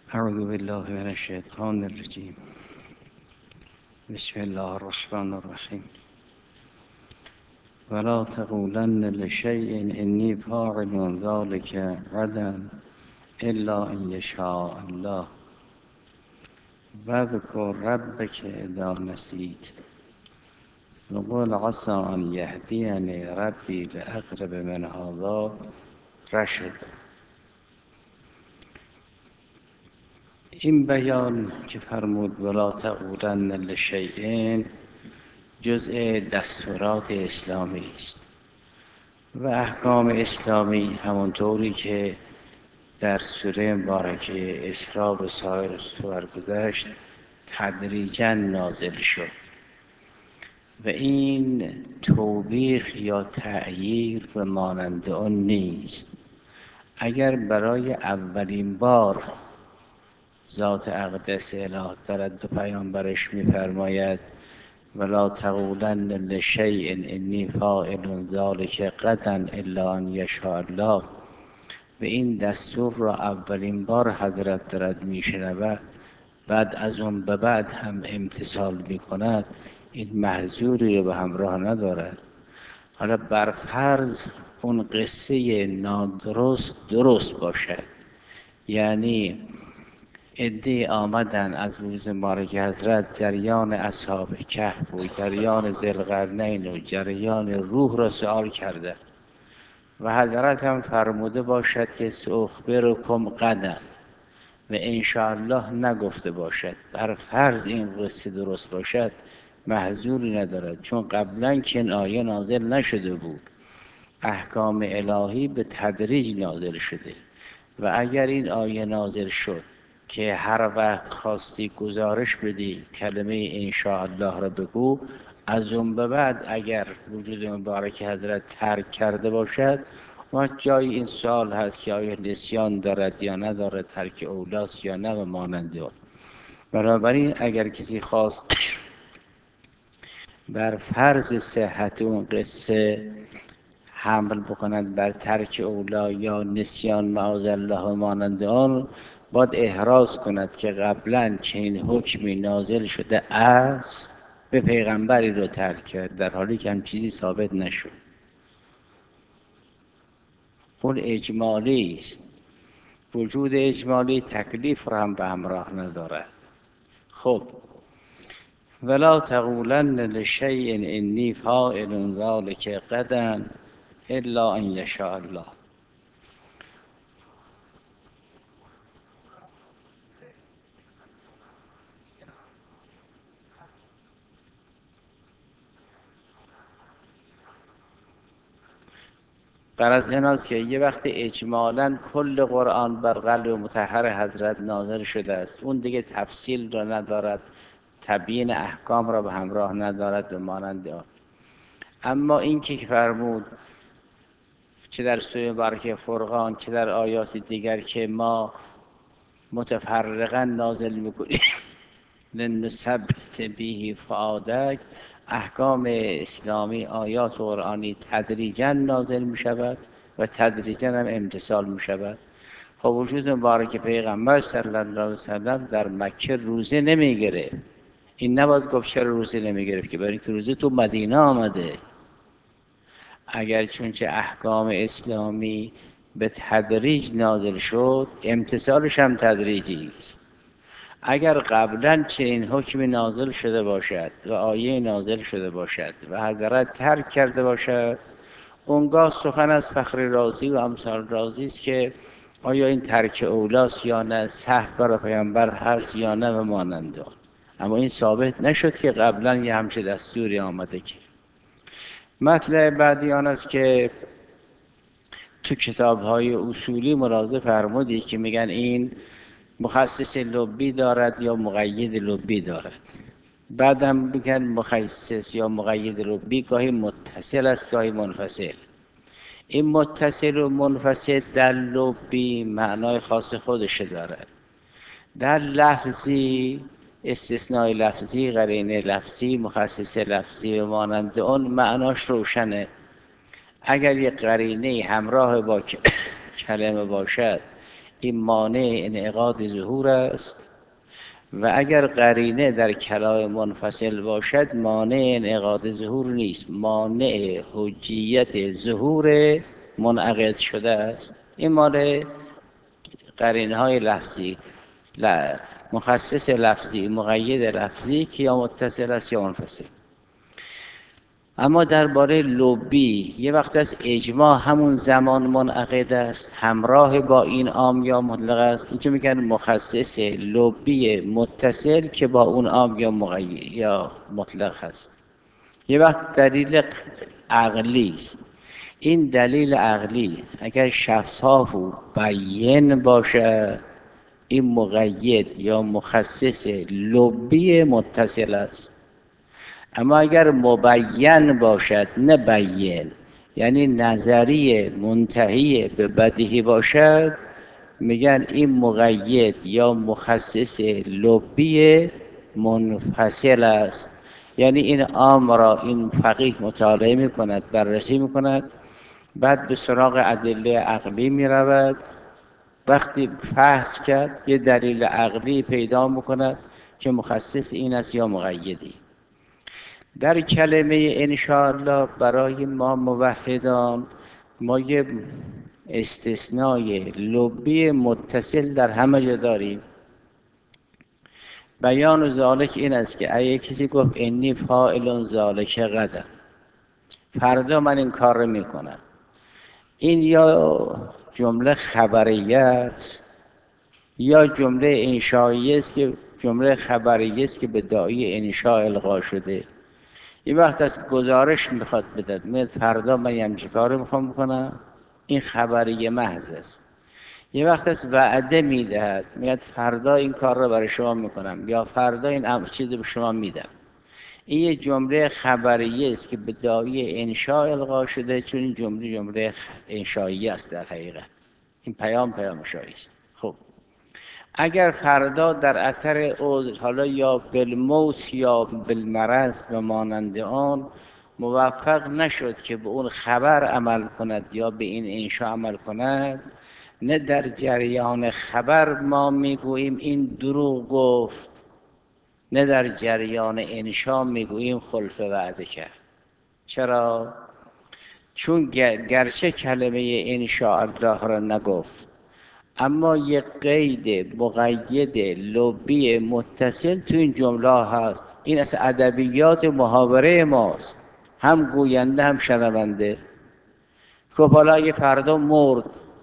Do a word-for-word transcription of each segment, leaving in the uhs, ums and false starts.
اعوذ بالله من الشیطان الرجیم. بسم الله الرحمن الرحیم. ولا تقولن لشیء انی فاعل ذلک غدا الا ان یشاء الله واذکر ربک اذا نسیت وقل عسى ان یهدینی ربی لاقرب من هذا رشدا. این بیان که فرمود ولا تقولن لشیء جزء دستورات اسلامی است و احکام اسلامی همونطوری که در سوره مبارکه اسراء و سایر سور گذشت تدریجاً نازل شد و این توبیخ یا تغییر و مانند آن نیست. اگر برای اولین بار ذات اقدس اله دارد به پیامبرش می‌فرماید ولا تقولن لشیء انی فاعل ذلک غدا الا ان یشاء الله و این دستور را اولین بار حضرت دارد میشنود، بعد از اون به بعد هم امتثال میکند، این محظوری رو به همراه ندارد. حالا بر فرض اون قصه نادرست درست باشد، یعنی عده‌ای آمدن از وجود مبارک حضرت جریان اصحاب کهف و جریان ذوالقرنین و جریان روح را سؤال کرده و حضرت هم فرموده باشد که سأخبرکم غدا و انشاءالله نگفته باشد. بر فرض این قصه درست باشد محظوری ندارد، چون قبلا که این آیه نازل نشده بود، احکام الهی به تدریج نازل شده و اگر این آیه نازل شد که هر وقت خواستی گزارش بدی کلمه انشاءالله را بگو، از اون به بعد اگر وجود مبارک حضرت ترک کرده باشد و جای این سوال هست که آیا نسیان دارد یا ندارد، ترک اولاست یا نه و مانند آن. بنابراین اگر کسی خواست بر فرض صحت اون قصه حمل بکند بر ترک اولا یا نسیان معاذالله و مانند آن، باید احراز کند که قبلا چنین حکمی نازل شده است به پیغمبری رو ترک کرد، در حالی که هم چیزی ثابت نشد. اون اجمالی است. وجود اجمالی تکلیف را هم به همراه ندارد. خب ولا تقولن لشیء انی فاعل ذلک غدا الا ان یشاء الله. غرض این است که یه وقت اجمالاً کل قرآن بر قلب مطهر حضرت نازل شده است، اون دیگه تفصیل را ندارد، تبیین احکام را به همراه ندارد و مانند آن. اما این که فرمود چه در سوره مبارکه فرقان چه در آیات دیگر که ما متفرقاً نازل میکنیم لنثبت به فؤادک، احکام اسلامی آیات قرآنی تدریجاً نازل می شود و تدریجاً هم امتثال می شود. خب وجود مبارک پیغمبر صلی الله علیه وسلم در مکه روزه نمی گرفت. این نباید گفت چرا روزه نمی گرفت، که برای اینکه روزه تو مدینه آمده. اگر چونچه احکام اسلامی به تدریج نازل شد، امتثالش هم تدریجی است. اگر قبلا چنین حکمی نازل شده باشد و آیه نازل شده باشد و حضرت ترک کرده باشد، اونگاه سخن از فخر رازی و امثال رازی است که آیا این ترک اولاست یا نه، سهو برای پیامبر هست یا نه و مانند آن. اما این ثابت نشد که قبلا یه همچه دستوری آمده. که مطلب بعدی آن است که تو کتاب‌های اصولی ملاحظه فرمودی که میگن این مخصص لبی دارد یا مقید لبی دارد. بعدم میگن مخصص یا مقید لبی گاهی متصل است گاهی منفصل. این متصل و منفصل در لبی معنای خاص خودش دارد، در لفظی استثناء لفظی، قرینه لفظی، مخصص لفظی و مانند اون معناش روشنه. اگر یک قرینه همراه با کلمه باشد این مانع انعقاد ظهور است و اگر قرینه در کلام منفصل باشد مانع انعقاد ظهور نیست، مانع حجیت ظهور منعقد شده است. این مال قرینه های لفظی، مخصص لفظی، مقید لفظی که یا متصل است یا منفصل. اما درباره لبی یه وقت از اجماع همون زمان منعقد است، همراه با این عام یا مطلق است. اینجا میگن مخصص لبی متصل که با اون عام یا مقید یا مطلق هست. یه وقت دلیل عقلی است. این دلیل عقلی اگر شفاف و بیان باشه این مقید یا مخصص لبی متصل است. اما اگر مبین باشد نه بیان، یعنی نظری منتهی به بدیهی باشد، میگن این مقید یا مخصص لبی منفصل است. یعنی این عام را این فقیه مطالعه میکند، بررسی میکند، بعد به سراغ ادله عقلی میرود. وقتی فحص کرد یه دلیل عقلی پیدا میکند که مخصص این است یا مقیدی. در کلمه انشاءالله برای ما موحدان ما یه استثنای لبی متصل در همه جا داریم. بیان ذالک این است که اگه کسی گفت انی فاعل ذالک غدا، فردا من این کار رو میکنم، این یا جمله خبریه است یا جمله انشائیه است که جمله خبریه است که به داعی انشاء القا شده. این وقت از گزارش میخواد بدهد، میگه فردا من یه همچین کار رو میخوام بکنم، این خبریه محض است. یه وقت از وعده میدهد، میگه فردا این کار رو برای شما میکنم یا فردا این چیز رو به شما میدم. این یه جمله خبریه است که به داعی انشاء القا شده، چون این جمله جمله انشائیه است در حقیقت. این پیام پیام انشائی است. خب اگر فردا در اثر عذر، حالا یا بالموت یا بالمرض و مانند آن، موفق نشد که به اون خبر عمل کند یا به این انشاء عمل کند، نه در جریان خبر ما میگوییم این دروغ گفت، نه در جریان انشاء میگوییم خلف وعده کرد. چرا؟ چون گرچه کلمه انشاء الله را نگفت، اما یک قید مقید لبی متصل تو این جمله هست. این از ادبیات محاوره ماست، هم گوینده هم شنونده. خب حالا اگه فردا مرد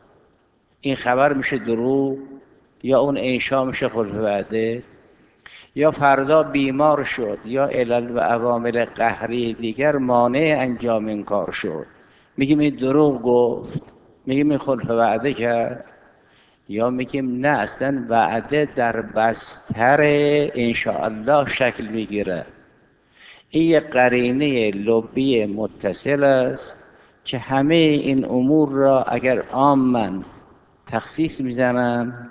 این خبر میشه دروغ یا اون انشاء میشه خلف وعده؟ یا فردا بیمار شد یا علل و عوامل قهری دیگر مانع انجام این کار شد، میگیم این دروغ گفت، میگیم این خلف وعده کرد؟ یا میگیم نه، اصلا وعده در بستر انشاءالله شکل میگیره. این یک قرینه لبی متصل است که همه این امور را اگر عاماً تخصیص میزنن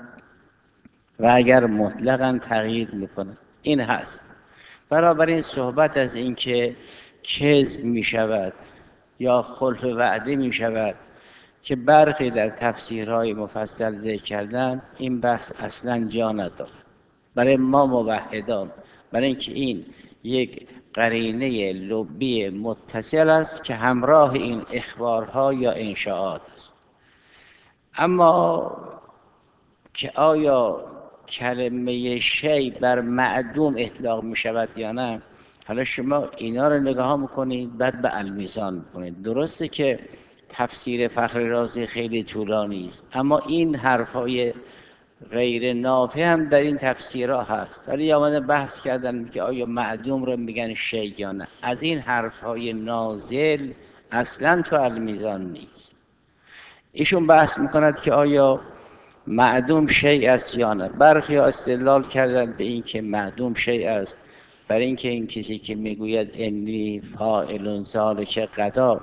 و اگر مطلقاً تغییر میکنن. این هست. برابر این صحبت از این که کذب میشود یا خلف وعده میشود که برخی در تفسیرهای مفصل ذکر کردن، این بحث اصلا جا ندارد برای ما موحدان، برای اینکه این یک قرینه لبی متصل است که همراه این اخبارها یا انشاءات است. اما که آیا کلمه شی بر معدوم اطلاق می شود یا نه، حالا شما اینا رو نگاه میکنید بعد به المیزان میکنید. درسته که تفسیر فخر رازی خیلی طولانی است، اما این حرفای غیر نافع هم در این تفسیرها هست. ولی آمدن بحث کردن که آیا معدوم رو میگن شی یا نه. از این حرفهای نازل اصلا تو المیزان نیست. ایشون بحث میکند که آیا معدوم شیء است یا نه. برخی استدلال کردن به این که معدوم شیء است، برای اینکه این کسی که میگوید انی فاعل ذالک غدا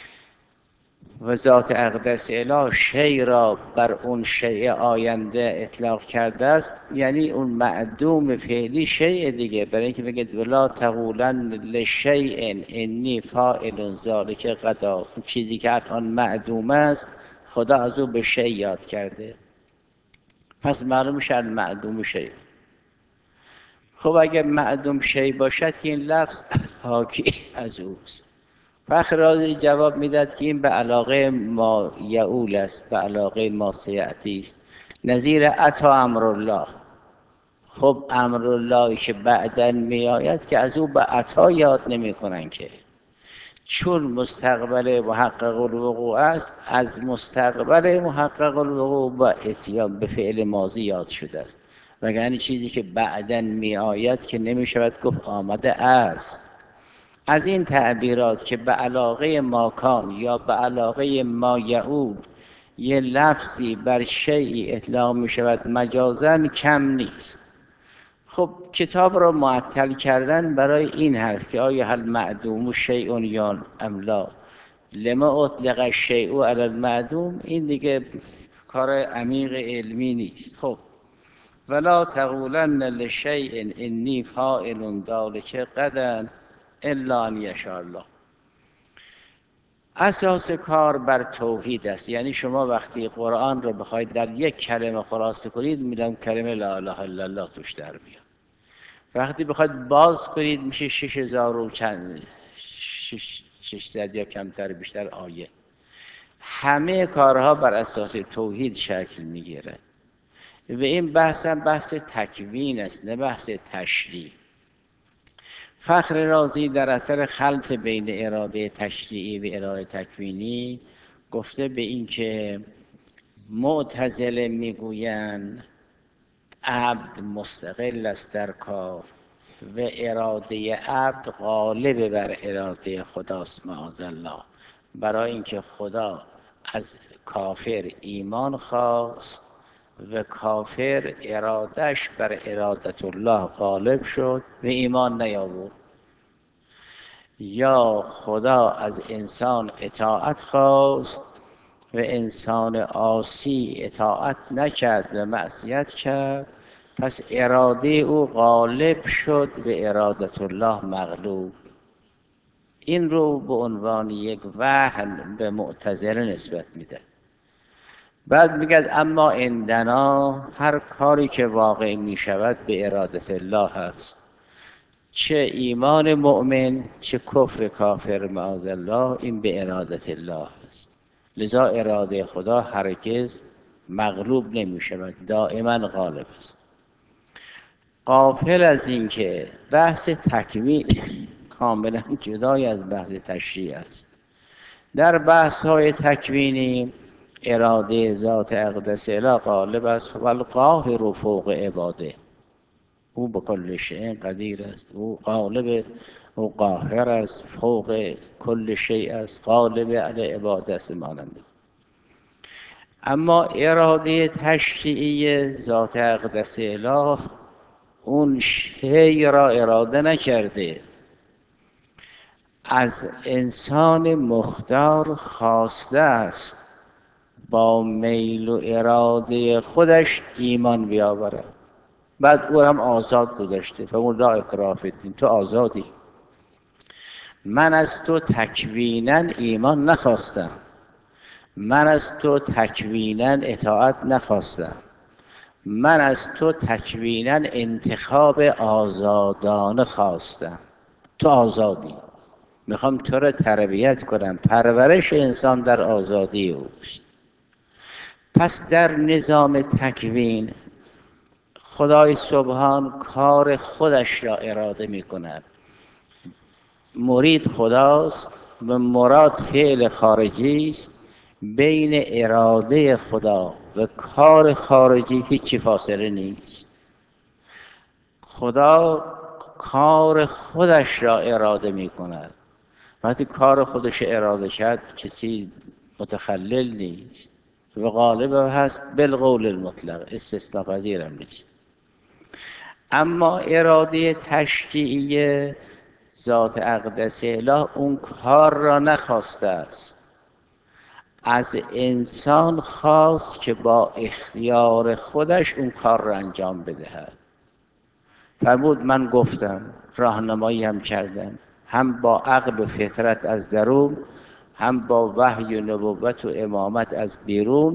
و ذات اقدس اله شیء را بر اون شیء آینده اطلاق کرده است، یعنی اون معدوم فعلی شیء دیگه. برای اینکه بگید ولا تقولن لشیء انی فاعل ذالک غدا، اون چیزی که الان معدوم است خدا از او به شیء یاد کرده. پس معلوم میشه المعدوم شیء. خب اگر معدوم شیء باشد که این لفظ حاکی از اوست. فخر رازی جواب میداد که این به علاقه ما یعول است، به علاقه ما سیأتی است، نظیر عطا امرالله. خب امرالله که بعداً میآید که از او به عطا یاد نمی کنن که، چون مستقبل محقق الوقوع است، از مستقبل محقق الوقوع با اتیان به فعل ماضی یاد شده است، وگرنه چیزی که بعداً می آید که نمی شود گفت آمده است. از این تعبیرات که به علاقه ماکان یا به علاقه ما یعود یه لفظی بر شیئی اطلاق می شود مجازاً کم نیست. خب کتاب را معطل کردن برای این حرف که آیا هل معدوم شیء یا ام لا، لما اطلق الشیء علی المعدوم، این دیگه کار عمیق علمی نیست. خب ولا تقولن لشیء انی فاعل ذلک غدا الا ان یشاء الله. اساس کار بر توحید است. یعنی شما وقتی قرآن رو بخواید در یک کلمه خلاصه کنید، میگم کلمه لا اله الا الله توش در میاد. وقتی بخواید باز کنید میشه شش هزار و چند شش ششصد یا کمتر بیشتر آیه. همه کارها بر اساس توحید شکل میگیرد. و این بحث هم بحث تکوین است، نه بحث تشریع. فخر رازی در اثر خلط بین اراده تشریعی و اراده تکوینی گفته به این که معتزله میگویند عبد مستقل است در کار و اراده عبد غالب بر اراده خداست معاذالله، برای اینکه خدا از کافر ایمان خواست و کافر ارادش بر ارادت الله غالب شد و ایمان نیاورد. یا خدا از انسان اطاعت خواست و انسان عاصی اطاعت نکرد و معصیت کرد، پس اراده او غالب شد و ارادت الله مغلوب. این رو به عنوان یک وهن به معتزله نسبت میده. بعد میگه اما عندنا هر کاری که واقع میشود به ارادت الله هست، چه ایمان مؤمن چه کفر کافر معاذالله، این به ارادت الله است. لذا اراده خدا هرگز مغلوب نمی شود، دائما غالب است. غافل از این که بحث تکوین کاملا جدای از بحث تشریع است. در بحث های تکوینی اراده ذات اقدس اله غالب است و القاهر فوق عباده، او به کل شیء قدیر است، او غالب، او قاهر است، فوق کل شیء است، غالب علی عباده است مانند. اما اراده تشریعی ذات اقدس اله اون شیء را اراده نکرده، از انسان مختار خواسته است با میل و اراده خودش ایمان بیاورد. بعد او هم آزاد گذاشته، فمون لا اکراه فی الدین، تو آزادی. من از تو تکویناً ایمان نخواستم، من از تو تکویناً اطاعت نخواستم، من از تو تکویناً انتخاب آزادانه خواستم. تو آزادی، میخوام تو را تربیت کنم. پرورش انسان در آزادی اوست. پس در نظام تکوین خدای سبحان کار خودش را اراده می کند. مرید خداست و مراد فعل خارجی است. بین اراده خدا و کار خارجی هیچی فاصله نیست. خدا کار خودش را اراده می کند. وقتی کار خودش اراده کرد کسی متخلل نیست و غالب هست بالقول المطلق، استثناء پذیرم نیست. اما اراده تشریعی ذات اقدس اله اون کار را نخواسته است، از انسان خواست که با اختیار خودش اون کار را انجام بدهد. فرمود من گفتم، راهنمایی هم کردم، هم با عقل و فطرت از درون، هم با وحی و نبوت و امامت از بیرون،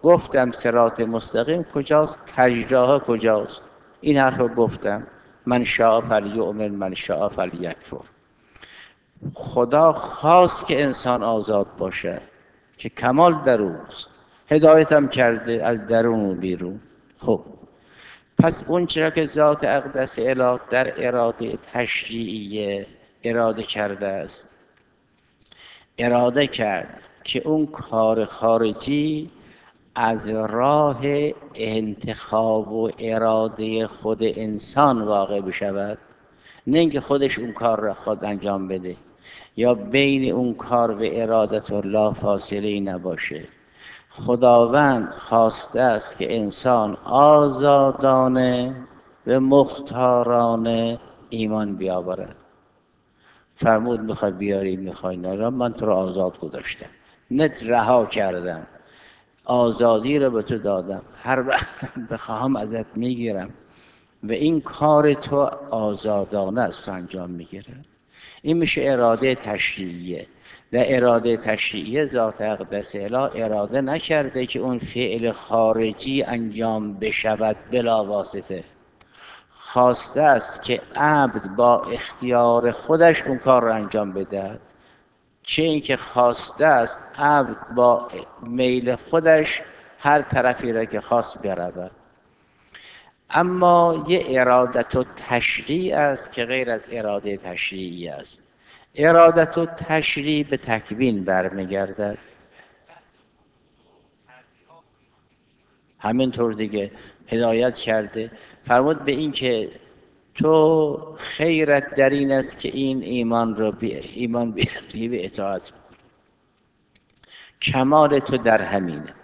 گفتم صراط مستقیم کجاست، کجراها کجاست. این حرف رو گفتم، من شاء فلیؤمن من شاء فلیکفر. خدا خواست که انسان آزاد باشه، که کمال در اوست، هدایت هم کرده از درون و بیرون. خب پس اون چرا که ذات اقدس اله در اراده تشریعیه اراده کرده است، اراده کرد که اون کار خارجی از راه انتخاب و اراده خود انسان واقع بشود، نه اینکه خودش اون کار را خود انجام بده یا بین اون کار و ارادت الله فاصله ای نباشه. خداوند خواسته است که انسان آزادانه و مختارانه ایمان بیاورد. فرمود میخوای بیاری میخوای نرم، من تو رو آزاد گذاشتم، نت رها کردم، آزادی رو به تو دادم، هر وقت بخواهم ازت میگیرم و این کار تو آزادانه از تو انجام میگیره. این میشه اراده تشریعیه. در اراده تشریعیه ذات اقدس اله اراده نکرده که اون فعل خارجی انجام بشود بلا واسطه، خواسته است که عبد با اختیار خودش اون کار رو انجام بده، چه اینکه خواسته است عبد با میل خودش هر طرفی را که خواست برود. اما یه ارادت و تشریع است که غیر از اراده تشریعی است. ارادت و تشریع به تکوین برمیگردد. همینطور دیگه هدایت کرده، فرمود به این که تو خیرت در این است که این ایمان رو بی ایمان بیاری و اطاعت بکن. کمال تو در همینه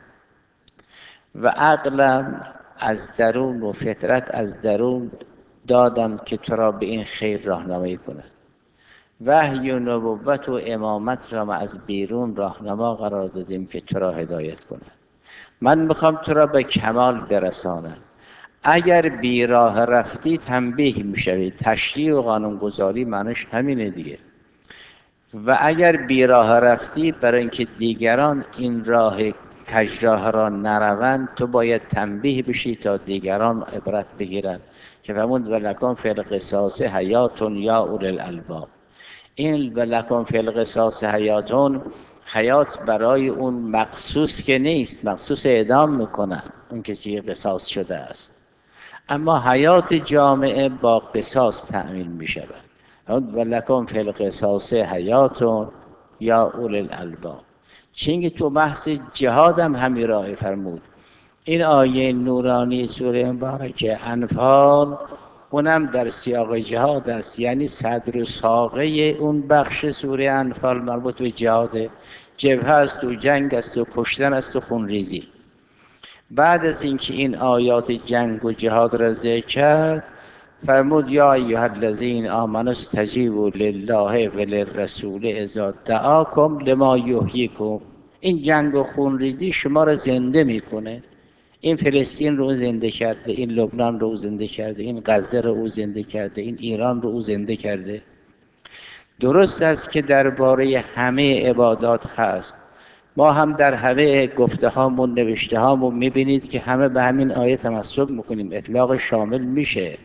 و عقلم از درون و فطرت از درون دادم که تو را به این خیر راهنمایی کند. وحی و نبوت و امامت را ما از بیرون راهنما قرار دادیم که تو را هدایت کند. من میخوام تو را به کمال برسانم. اگر بی راه رفتی تنبیه میشوی. تشریع و قانونگذاری معنیش همینه دیگه. و اگر بی راه رفتی برای اینکه دیگران این راه کجراه را نروند، تو باید تنبیه بشی تا دیگران عبرت بگیرن که فرمود ولکم فی القصاص حیات یا اولی الالباب. این ولکم فی القصاص حیاتون، حیات برای اون مقصوص که نیست، مقصوص اعدام میکنن اون کسی قصاص شده است، اما حیات جامعه با قصاص تأمین میشود. ولکم فی القصاص حیاتون یا اولی الالباب. چنگه تو بحث جهاد هم همین راه فرمود. این آیه نورانی سوره مبارکه انفال اونم در سیاق جهاد است، یعنی صدر و ساقه اون بخش سوره انفال مربوط به جهاد. جبهه است و جنگ است و کشتن است و خونریزی. بعد از اینکه این آیات جنگ و جهاد را ذکر کرد، فرمود یا ایها الذین آمنوا استجیبوا لله وللرسول اذا دعاکم لما یحییکم. این جنگ و خونریزی شما را زنده میکنه. این فلسطین رو زنده کرده، این لبنان رو زنده کرده، این غزه رو زنده کرده، این ایران رو زنده کرده. درست است که درباره همه عبادات هست. ما هم در همه گفته هامون نوشته هامون میبینید که همه به همین آیه تمسک میکنیم، اطلاق شامل میشه.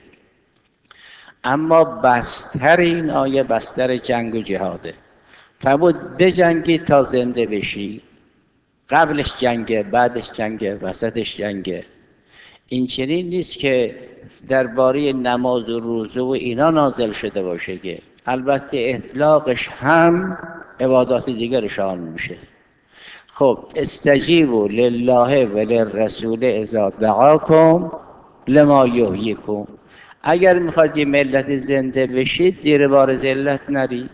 اما بستر این آیه بستر جنگ و جهاده. فرمود بجنگید تا زنده بشی. قبلش جنگه، بعدش جنگه، وسطش جنگه. این چنین نیست که درباره نماز و روزه و اینا نازل شده باشه که البته اطلاقش هم عبادات دیگر شامل میشه. خب استجیبوا لله وللرسول اذا دعاکم لما یحییکم. اگر میخواد یه ملت زنده بشید زیر بار ذلت نرید.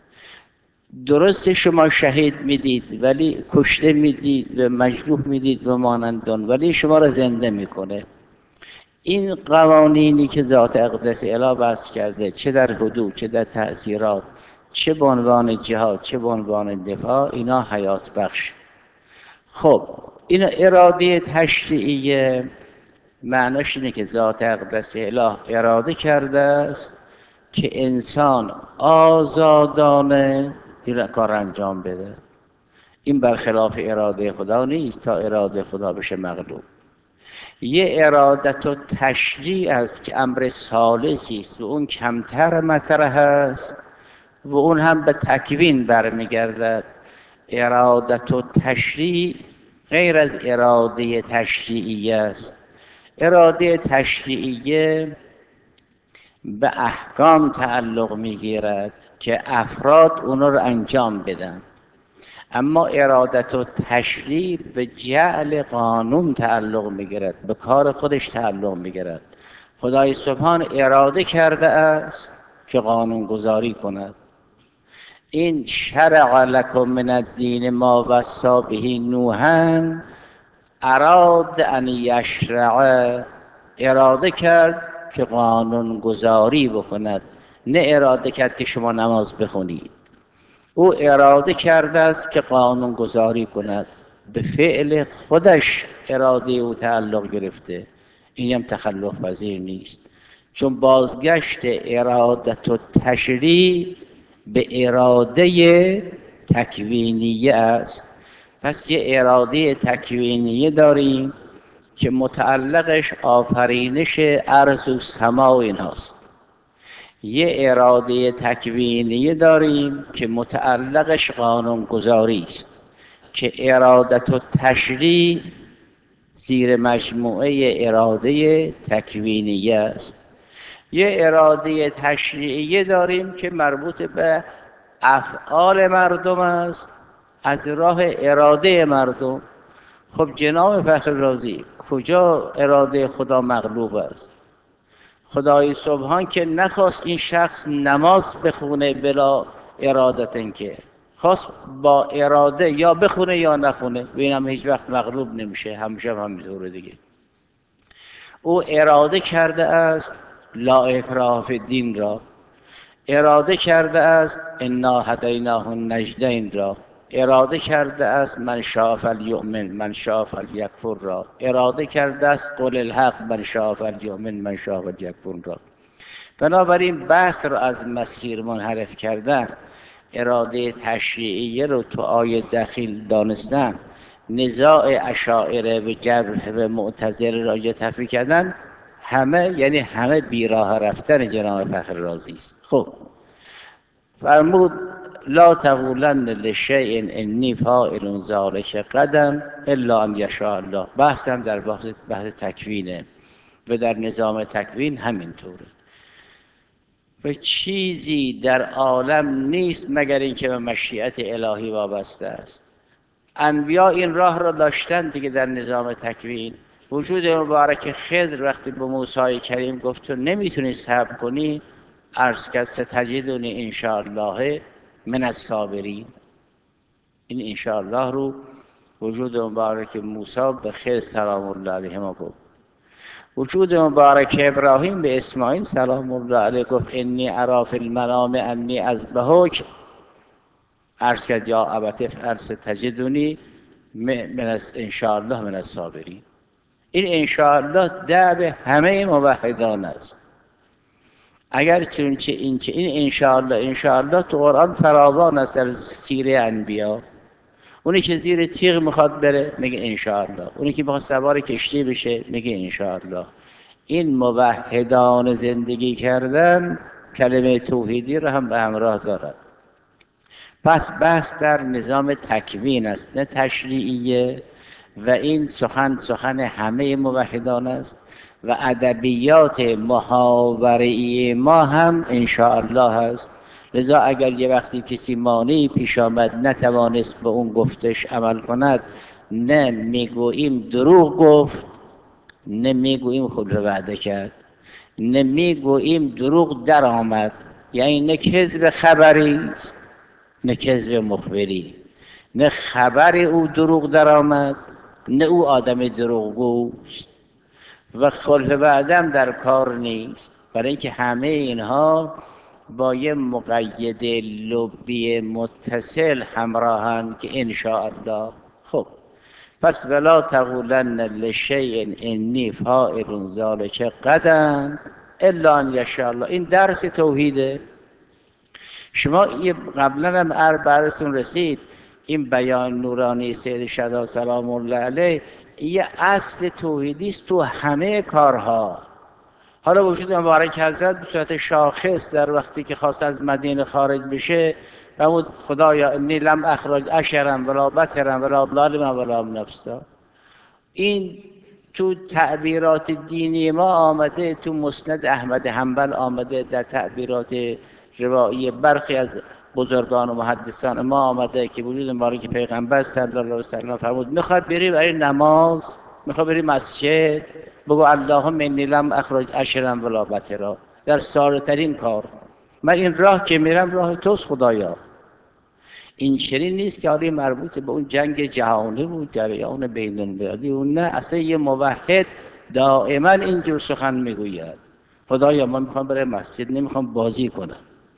درست شما شهید میدید ولی کشته میدید و مجروح میدید و مانندان، ولی شما را زنده میکنه. این قوانینی که ذات اقدس اله وضع کرده، چه در حدود، چه در تأثیرات، چه به عنوان جهاد، چه به عنوان دفاع، اینا حیات بخش. خب این اراده تشریعیه معناش اینه که ذات اقدس اله اراده کرده است که انسان آزادانه این کار انجام بده. این برخلاف اراده خدا نیست تا اراده خدا بشه مغلوب. یه ارادت و تشریع است که امر ثالثی است و اون کمتر مطرح است و اون هم به تکوین برمیگردد. ارادت و تشریع غیر از اراده تشریعیه است. اراده تشریعیه به احکام تعلق میگیرد که افراد اون رو انجام بدن، اما ارادت و تشریع به جعل قانون تعلق میگیرد، به کار خودش تعلق میگیرد. خدای سبحان اراده کرده است که قانون گذاری کند. این شرع لکم من الدین ما وصی به نوحا اراد ان یشرع، اراده کرد که قانون گذاری بکند، نه اراده کرد که شما نماز بخونید. او اراده کرده است که قانون گذاری کند، به فعل خودش اراده او تعلق گرفته. این هم تخلف پذیر نیست، چون بازگشت ارادت و تشریع به اراده تکوینیه است. پس یه اراده تکوینیه داریم که متعلقش آفرینش ارض و سما و اینهاست. یه اراده تکوینیه داریم که متعلقش قانون گذاری است که ارادت و تشریع زیر مجموعه اراده تکوینیه است. یه اراده تشریعیه داریم که مربوط به افعال مردم است از راه اراده مردم. خب جناب فخر رازی، کجا اراده خدا مغلوب است؟ خدای سبحان که نخواست این شخص نماز بخونه بلا ارادتن، که خواست با اراده یا بخونه یا نخونه، و این هم هیچ وقت مغلوب نمیشه، همیشه هم همینطوره دیگه. او اراده کرده است لا اکراه فی الدین را، اراده کرده است انا هدیناه النجدین را، اراده کرده است من شاء فلیؤمن من شاء فلیکفر را، اراده کرده است قل الحق من شاء فلیؤمن من شاء فلیکفر را. بنابراین بحث رو از مسیر منحرف کردن، اراده تشریعیه رو تو آیه دخیل دانستن، نزاع اشاعره به جبر به معتزله راجع تفریق کردن، همه یعنی همه بیراه رفتن جناب فخر رازی است. خب فرمود لا تقولن لشیء انی فاعل ذلک غدا الا ان یشاء الله. بحث هم در بحث, بحث تکوینه و در نظام تکوین همینطوره. و چیزی در عالم نیست مگر اینکه به مشیت الهی وابسته است. انبیا این راه را داشتن دیگه در نظام تکوین. وجود مبارک خضر وقتی به موسی کریم گفت تو نمیتونی صبر کنی، عرض کرد ستجدنی ان شاء الله من الصابرین. این ان شاء الله رو وجود مبارک موسی به خضر سلام الله علیهما گفت. وجود مبارک ابراهیم به اسماعیل سلام الله علیه گفت انی اری فی المنام انی اذبحک، عرض کرد یا ابت افعل ستجدنی من ان شاء الله من الصابرین. این ان شاء الله دعوت همه موحدان است. اگر چنانچه این که این ان شاء الله ان شاء الله تو قرآن فراوان است در سیره انبیا. اونی که زیر تیغ میخواد بره میگه ان شاء الله، اونی که میخواد سوار کشتی بشه میگه ان شاء الله. این موحدان زندگی کردن کلمه توحیدی را هم به همراه دارد. پس بحث در نظام تکوین است نه تشریعیه، و این سخن سخن همه موحدان است و ادبیات محاوره‌ای ما هم ان شاء الله است. لذا اگر یه وقتی کسی مانعی پیش آمد نتوانست به اون گفتش عمل کند، نه میگوییم دروغ گفت، نه میگوییم خلف وعده کرد، نه میگوییم دروغ در آمد، یعنی نه کذب خبری است نه کذب مخبری، نه خبر او دروغ در آمد نه او آدم دروغگوست و خلف وعده هم در کار نیست، برای اینکه همه اینها با یه مقید لبی متصل همراهن که ان شاء الله. خب پس ولا تقولن لشیء انی فاعل ذلک غدا الا ان یشاء الله. این درس توحیده. شما قبلا هم براتون رسید این بیان نورانی سید شهدا سلام الله علیه یه اصل توحیدی است تو همه کارها. حالا وجود مبارک حضرت به صورت شاخص در وقتی که خواست از مدینه خارج بشه فرمود خدایا انی لم اخرج اشرا ولا بطرا ولا ظالما ولا نفسا. این تو تعبیرات دینی ما آمده، تو مسند احمد حنبل آمده، در تعبیرات روایی برخی از بزرگان و محدثان ما آمده که وجود مبارک پیغمبر صلی الله علیه و سلم فرمود میخواد بری برای نماز، میخواد بری مسجد، بگو اللهم انی لم اخرج اشرا ولا بطرا، در ساده ترین کار من این راه که میرم راه توست خدایا. این چنین نیست که حالی مربوط به اون جنگ جهانی بود، جریان بین المللی، اون نه، اصلا یه موحد دائما اینجور سخن میگوید خدایا من میخوام برم مسجد، نمیخوام بازی کنم،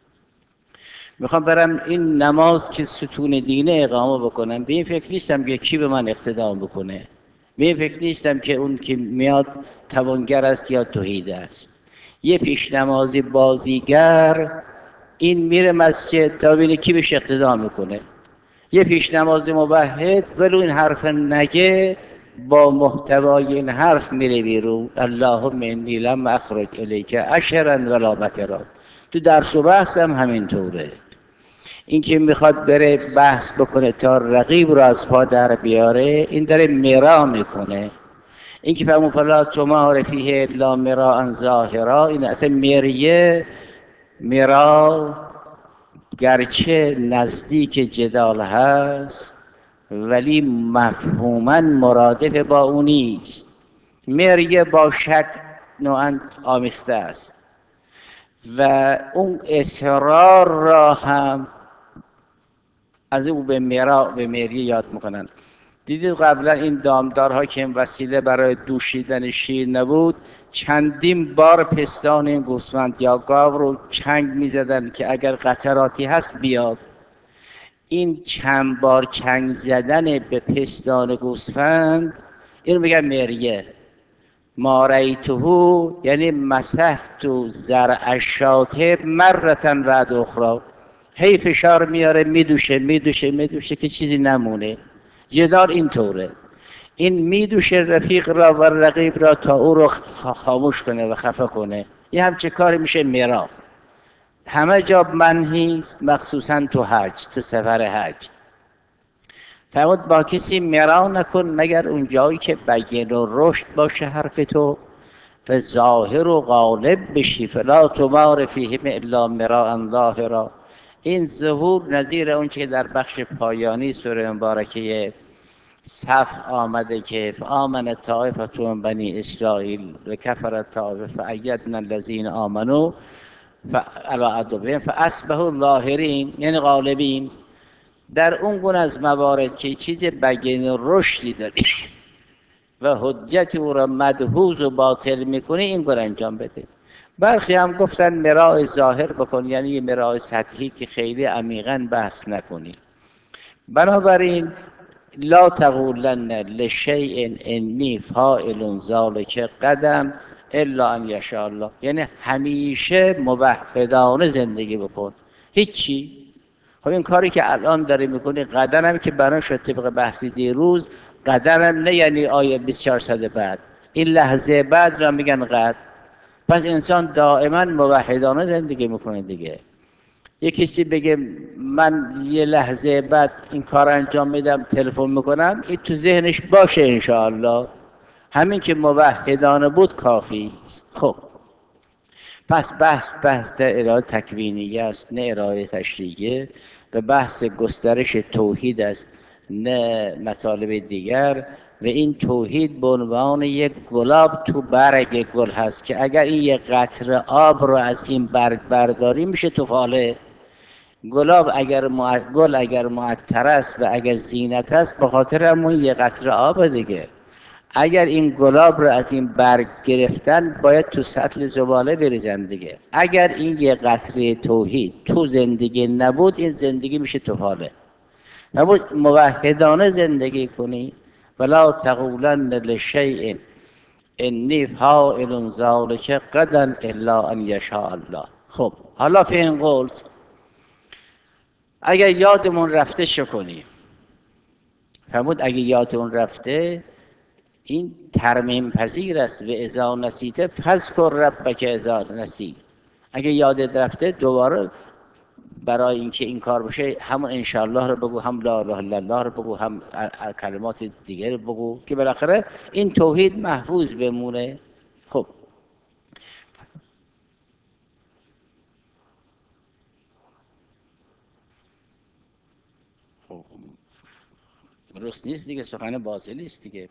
میخوام برم این نماز که ستون دینه اقامه بکنم. به این فکر نیستم که کی به من اقتدا بکنه، به این فکر نیستم که اون که میاد توانگر است یا توحید است. یه پیش نمازی بازیگر این میره مسجد تا ببینه کی بهش اقتدا میکنه. یه پیش نماز موحد ولو این حرف نگه با محتوای این حرف میره بیرون اللهم انی لم اخرج الیک اشرا ولا بطرا. تو درس و بحث هم همینطوره. این که میخواد بره بحث بکنه تا رقیب رو از پا در بیاره، این داره مرا میکنه. این که فرمود فلا تمار فیه الا مراء ظاهرا، این اصلا مریه مرا گرچه نزدیک جدال هست ولی مفهوما مرادف با او نیست. مریه با شک نوعا آمیخته است و اون اصرار را هم از او به مرا به مریه یاد میکنن. دیدید قبلا این دامدارها که این وسیله برای دوشیدن شیر نبود، چندین بار پستان این گوسفند یا گاو رو چنگ میزدن که اگر قطراتی هست بیاد. این چند بار چنگ زدن به پستان گوسفند اینو میگن مریه. ما رأیته یعنی مسحت زرع الشاة مرة بعد اخرى، هی فشار میاره میدوشه میدوشه میدوشه که چیزی نمونه. جدال اینطوره، این میدوشه رفیق را و رقیب را تا او رو خاموش کنه و خفه کنه. یه همچه کاری میشه مرا. همه جا منهی است، مخصوصا تو حج، تو سفر حج فرمود با کسی مرا نکن مگر اون جایی که بین و رشد باشه حرف تو، فظاهر و غالب بشی فلا تمار فیهم الا مراء ظاهرا. این ظهور نظیر اون که در بخش پایانی سوره مبارکه صف آمده که فآمن طائفة من بنی اسرائیل و کفر طائفة فأیدنا الذین آمنوا علی عدوهم فاصبحوا ظاهرین، یعنی غالبین. در اون گونه از موارد که چیز بگین رشدی داری و حجت او را مدحوظ و باطل میکنی، این گونه انجام بده. برخی هم گفتن مراء ظاهر بکن، یعنی یه مراء سطحی که خیلی عمیقاً بحث نکنی. بنابراین لا تقولن لشیء انی فاعل ذلک غدا الا ان یشاء الله، یعنی همیشه موحدانه زندگی بکن. هیچی. خب این کاری که الان داری میکنی غدا هم که برای شد طبق بحثی دیروز، غدا هم نه یعنی آیه بیست و چهار صد بعد، این لحظه بعد را میگن غد. پس انسان دائما موحدانه زندگی میکنه دیگه. یه کسی بگه من یه لحظه بعد این کار انجام میدم تلفن میکنم، این تو ذهنش باشه انشاءالله، همین که موحدانه بود کافی است. خب پس بحث بحث در ارائه تکوینی است نه ارائه تشریعیه، و بحث گسترش توحید است نه مطالب دیگر. و این توحید به عنوان یک گلاب تو برگ گل هست که اگر این یک قطره آب رو از این برگ برداری میشه توفاله. گلاب اگر مع... گل اگر معطر است و اگر زینت است به خاطر همون یه قطره آب دیگه. اگر این گلاب رو از این برگ گرفتن باید تو سطل زباله بریزن دیگه. اگر این یه قطره توحید تو زندگی نبود، این زندگی میشه توفاله. نبود موحدانه زندگی کنی. ولا تقولن لشیء انی فاعل ذلک غدا الا ان یشاء الله. خب حالا فی این قول اگر یادمون رفته چه کنیم؟ فرمود اگه یادتون رفته این ترمیم پذیر است و اذا نسیت فذکر ربک اذا نسیت. اگه یادت رفته دوباره برای اینکه این کار بشه همون انشاءالله رو بگو، هم لا اله الا الله رو بگو، هم کلمات دیگه رو بگو که بالاخره این توحید محفوظ بمونه. خب خب درست نیست دیگه، سخن باطلی است دیگه.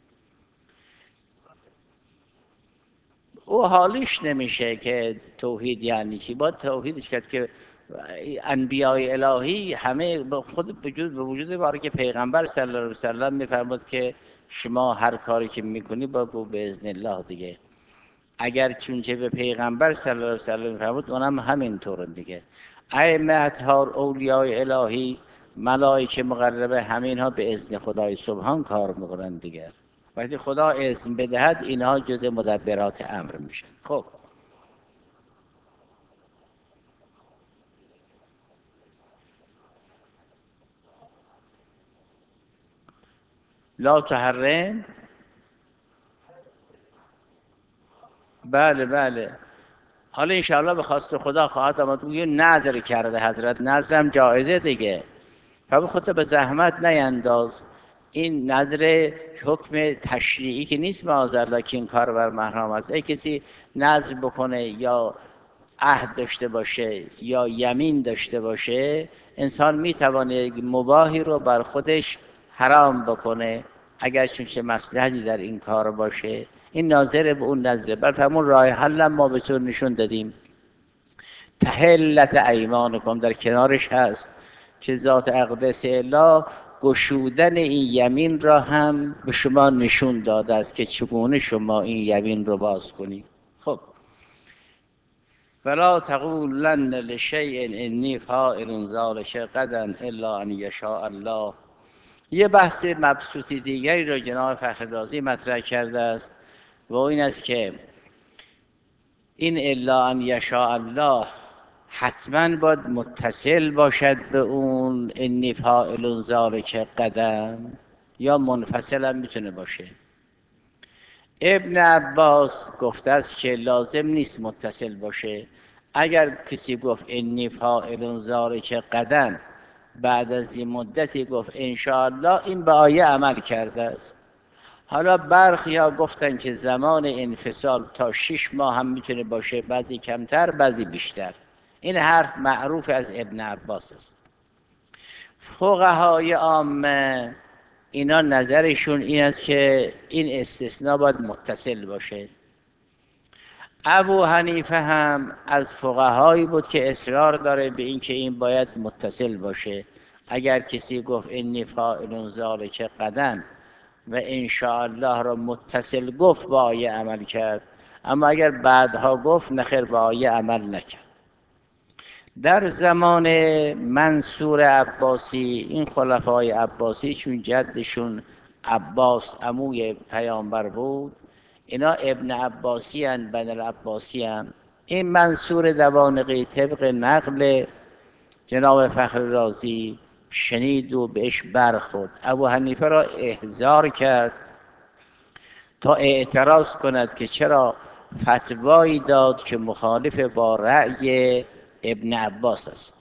او حالیش نمیشه که توحید یعنی چی. با توحیدش کرد که انبیای الهی همه خود وجود به وجود باره که پیغمبر صلی الله علیه و سلم میفرمود که شما هر کاری که میکنی بگو به اذن الله دیگه. اگر چونچه به پیغمبر صلی الله علیه و سلم میفرمود اونم همینطور دیگه. ائمه اطهار اولیای الهی ملائکه مقربه همین ها به اذن خدای سبحان کار میکنن دیگه. وقتی خدا اذن بدهد اینها جز مدبرات امر میشن. خب لا تحرم، بله بله. حالا انشاءالله به خواست خدا خواهد آمد. او یه نظر کرده حضرت، نظرم جایزه دیگه. فبه خودت به زحمت نینداز. این نظر حکم تشریعی که نیست معاذالله که این کار بر محرم است. ای کسی نظر بکنه یا عهد داشته باشه یا یمین داشته باشه، انسان میتونه مباهی رو بر خودش حرام بکنه اگر چونچه مصلحتی در این کار باشه. این ناظر به اون نظره. بر همون راه حل ما به طور نشون دادیم. تحلت ایمانکم در کنارش هست که ذات اقدس اله گشودن این یمین را هم به شما نشون داده است که چگونه شما این یمین رو باز کنید. خب فلا تقولن لشیء انی فاعل ذلک غدا الا ان یشاء الله. یه بحث مبسوط دیگری را جناب فخررازی مطرح کرده است و این است که این الا ان یشاء الله حتما باید متصل باشد به اون انی فاعل ذلک غدا یا منفصل هم میتونه باشه. ابن عباس گفته است که لازم نیست متصل باشه. اگر کسی گفت انی فاعل ذلک غدا، بعد از این مدتی گفت انشاءالله، این به آیه عمل کرده است. حالا برخی ها گفتن که زمان انفصال تا شش ماه هم میتونه باشه، بعضی کمتر بعضی بیشتر. این حرف معروف از ابن عباس است. فقهای عامه اینا نظرشون این است که این استثناء باید متصل باشه. ابو حنیفه هم از فقهایی بود که اصرار داره به این که این باید متصل باشه. اگر کسی گفت انی فاعل ذلک غدا و انشاءالله را متصل گفت با آیه عمل کرد، اما اگر بعدها گفت نخیر با آیه عمل نکرد. در زمان منصور عباسی، این خلفای عباسی چون جدشون عباس عموی پیامبر بود، اینا ابن عباسی هن، بن العباسی هن. این منصور دوانقی طبق نقل جناب فخر رازی شنید و بهش برخورد. ابو حنیفه را احضار کرد تا اعتراض کند که چرا فتوایی داد که مخالف با رأی ابن عباس است.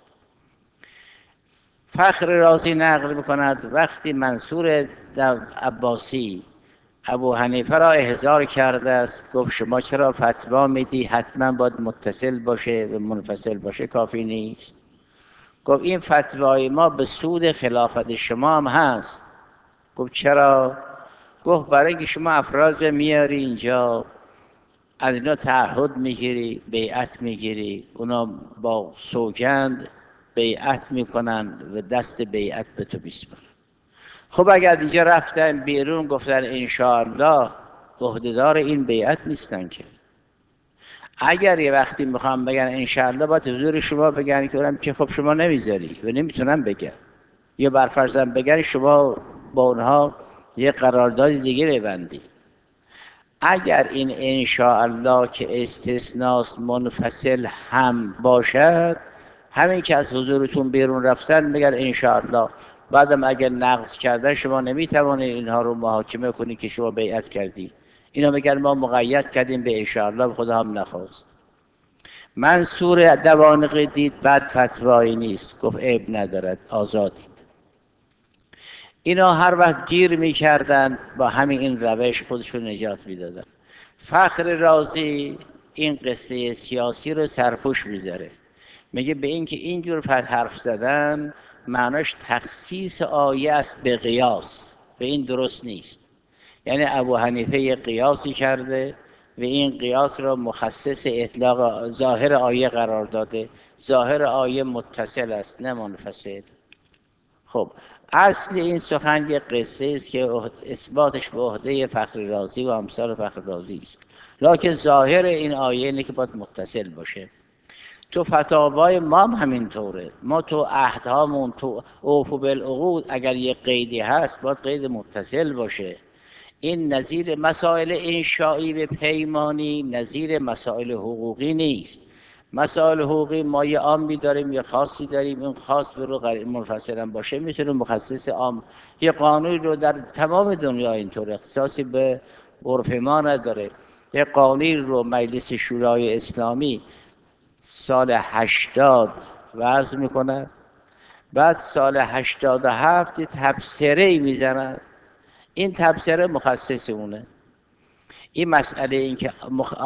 فخر رازی نقل میکند وقتی منصور عباسی ابو حنیفه را احضار کرده است، گفت شما چرا فتوا میدی حتما باید متصل باشه و منفصل باشه کافی نیست؟ گفت این فتوای ما به سود خلافت شما هم هست. گفت چرا؟ گفت برای اینکه شما افراد میاری اینجا، از اینا تعهد میگیری، بیعت میگیری، اونا با سوگند بیعت میکنن و دست بیعت به تو میسپارن. خب اگر اینجا رفتن بیرون گفتن انشاءالله، عهدهدار این بیعت نیستن که. اگر یه وقتی میخوام بگن انشاءالله باید حضور شما بگن که خب شما نمیذاری و نمیتونم بگن، یا برفرضم بگن شما با اونها یه قرارداد دیگه ببندی. اگر این انشاءالله که استثناست منفصل هم باشد، همین که از حضورتون بیرون رفتن بگن انشاءالله، بعدم اگر نقض کردن شما نمیتوانید اینها رو محاکمه کنید که شما بیعت کردی. اینا میگن ما مقید کردیم به انشاءالله، خدا هم نخواست. منصور دوانقی دید بعد فتوایی نیست، گفت عیب ندارد آزادید. اینا هر وقت گیر میکردن با همین این روش خودشون نجات میدادن. فخر رازی این قصه سیاسی رو سرپوش میذاره، میگه به اینکه اینجور فت حرف زدن معناش تخصیص آیه است به قیاس، و این درست نیست. یعنی ابو حنیفه یه قیاسی کرده و این قیاس را مخصص اطلاق ظاهر آیه قرار داده. ظاهر آیه متصل است نه منفصل. خب اصل این سخن یه قصه است که اثباتش به عهده فخر رازی و امثال فخر رازی است، لکن ظاهر این آیه اینه که باید متصل باشه. تو فتاوای ما هم همینطوره، ما تو عهدهامون تو اوفو بالعقود اگر یه قیدی هست باید قید متصل باشه. این نظیر مسائل انشایی به پیمانی نظیر مسائل حقوقی نیست. مسائل حقوقی ما یه عامی داریم یه خاصی داریم، این خاص به رو منفصلا باشه میتونه مخصص عام. یه قانونی رو در تمام دنیا اینطور اختصاصی به عرف ما نداره. یه قانونی رو مجلس شورای اسلامی سال هشتاد وضع میکنه، بعد سال هشتاد و هفت تبصره ای میزنن، این تبصره مخصص اونه. این مسئله این که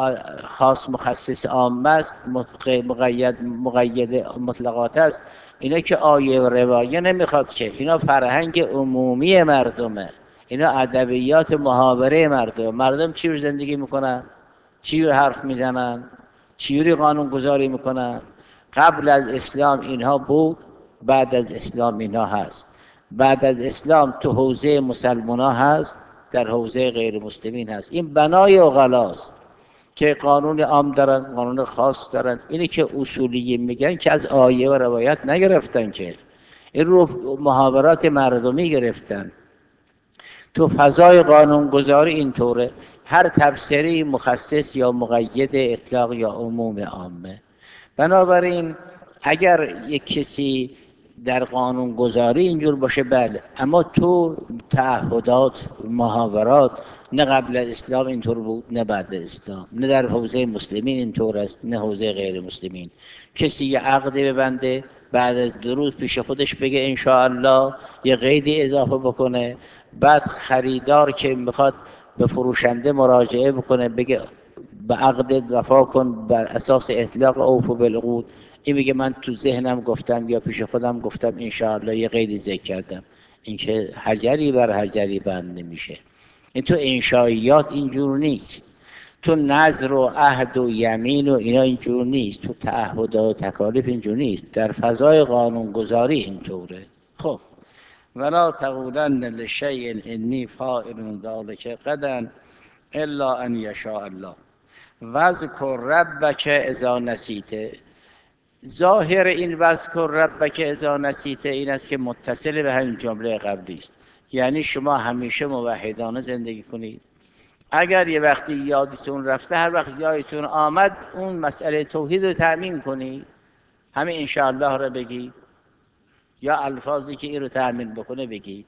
خاص مخصص عام است، مقید مقید مطلقات است، اینا که آیه و روایه نمیخواد که، اینا فرهنگ عمومی مردمه، اینا ادبیات محاوره مردم. مردم چی رو زندگی میکنن، چی رو حرف میزنن، چی رو قانون گذاری میکنن. قبل از اسلام اینها بود، بعد از اسلام اینها هست. بعد از اسلام تو حوزه مسلمان ها هست، در حوزه غیر مسلمین هست. این بنای عقلاست که قانون عام دارن، قانون خاص دارن. اینی که اصولی میگن که از آیه و روایت نگرفتن، که این رو محاورات مردمی گرفتن. تو فضای قانونگذاری اینطوره، هر تبصری مخصص یا مقید اطلاق یا عموم عامه. بنابراین اگر یک کسی در قانون گذاری اینجور باشه بله، اما تو تعهدات محاورات نه قبل از اسلام اینطور بود نه بعد از اسلام، نه در حوزه مسلمین اینطور است نه حوزه غیر مسلمین. کسی یه عقدی ببنده بعد از دو روز پیش خودش بگه انشاءالله یه قیدی اضافه بکنه، بعد خریدار که میخواد به فروشنده مراجعه بکنه بگه به عقدت وفا کن بر اساس اطلاق اوفو بالعقود، این میگه من تو ذهنم گفتم یا پیش خودم گفتم انشاءالله یه قیدی ذکر کردم. این که حجری بر حجری بند نمیشه. این تو انشائیات اینجور نیست، تو نذر و عهد و یمین و اینا اینجور نیست، تو تعهد و تکالیف اینجور نیست، در فضای قانونگذاری اینطوره. خب ولا تقولن لشیء انی فاعل ذلک غدا الا ان یشاء الله واذکر ربک اذا نسیت. ظاهر این واذکر ربک اذا نسیت این است که متصل به همین جمله قبلی است. یعنی شما همیشه موحدانه زندگی کنید. اگر یه وقتی یادتون رفته، هر وقت یادتون آمد اون مسئله توحید رو تأمین کنید، همین انشاءالله رو بگید یا الفاظی که این رو تأمین بکنه بگید.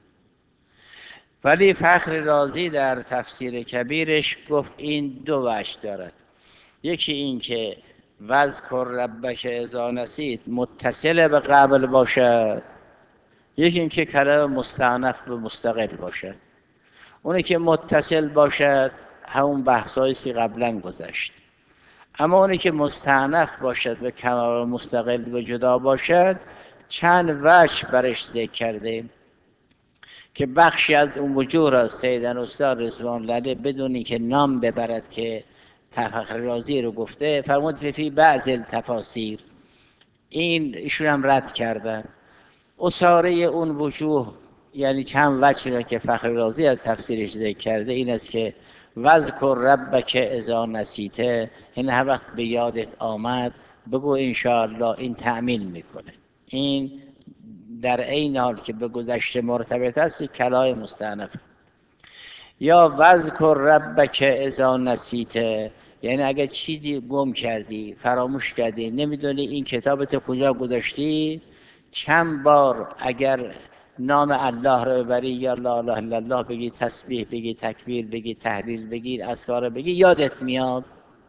ولی فخر رازی در تفسیر کبیرش گفت این دو وجه دارد. یکی این که واذکر ربک اذا نسیت متصل به قبل باشد، یکی این که کلمه مستأنف به مستقل باشد. اونی که متصل باشد همون بحثایی که قبلا گذشت، اما اونی که مستأنف باشد و کلمه مستقل و جدا باشد چند وجه برش ذکر کرده که بخشی از اون وجوه را سیدن استاد رضوان الله بدونی که نام ببرد که فخر رازی رو گفته، فرمود فی بعض التفاسیر، این ایشون هم رد کردن. اصاره اون وجوه یعنی چند وجه را که فخر رازی از تفسیرش ذکر کرده این است که واذکر ربک اذا نسیت، این هر وقت به یادت آمد بگو انشاءالله، این تأمین میکنه. این در این حال که به گذشته مرتبط است کلام مستأنف. یا واذکر ربک اذا نسیت، یعنی اگر چیزی گم کردی فراموش کردی نمیدونی این کتابت کجا گذاشتی، چند بار اگر نام الله رو ببری، یا لا اله الا الله بگی، تسبیح بگی، تکبیر بگی، تحلیل بگی، اذکار بگی، یادت میاد.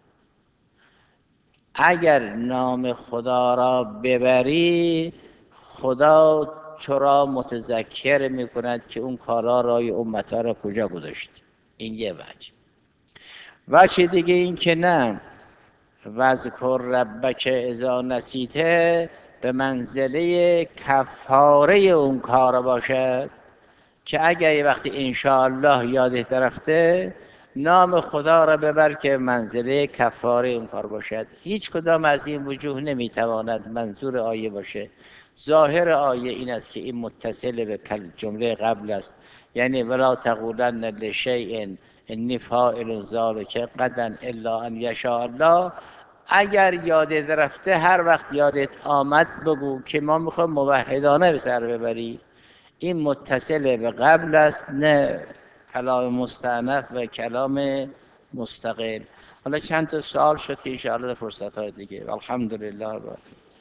اگر نام خدا را ببری، خدا تو را متذکر میکند که اون کارا را یا امتا را کجا گذاشت. این یه وجه. وجه دیگه این که نه، وذکر ربک اذا نسیته به منزله کفاره اون کار باشد، که اگر یه وقتی انشاءالله یادت رفته، نام خدا را ببر که منزله کفاره اون کار باشد. هیچ کدام از این وجوه نمیتواند منظور آیه باشه. ظاهر آیه این است که این متصل به جمله قبل است، یعنی ولا تقولن لشیء انی فاعل ذلک غدا الا ان یشاء الله. اگر یادت رفته، هر وقت یادت آمد بگو که ما میخوایم موحدانه به سر ببری. این متصل به قبل است، نه کلام مستأنف و کلام مستقل. حالا چند تا سوال شد که ان شاء الله فرصت های دیگه. الحمدلله.